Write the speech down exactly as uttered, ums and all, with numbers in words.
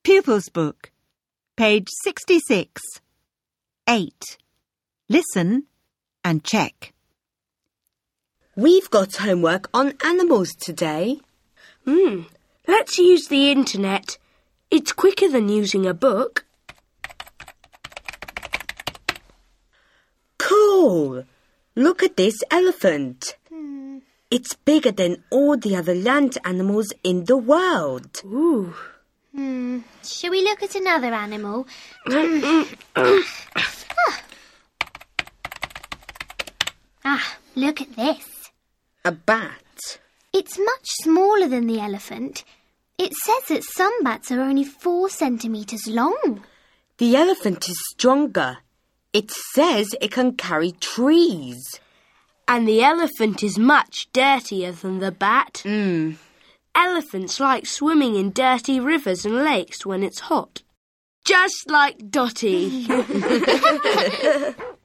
Pupils Book, page sixty-six. eight. Listen and check. We've got homework on animals today. Hmm, let's use the internet. It's quicker than using a book. Cool! Look at this elephant. Hmm. It's bigger than all the other land animals in the world. Ooh. Hmm. Shall we look at another animal? Ah, look at this. A bat. It's much smaller than the elephant. It says that some bats are only four centimetres long. The elephant is stronger. It says it can carry trees. And the elephant is much dirtier than the bat. Mm. Elephants like swimming in dirty rivers and lakes when it's hot. Just like Dotty.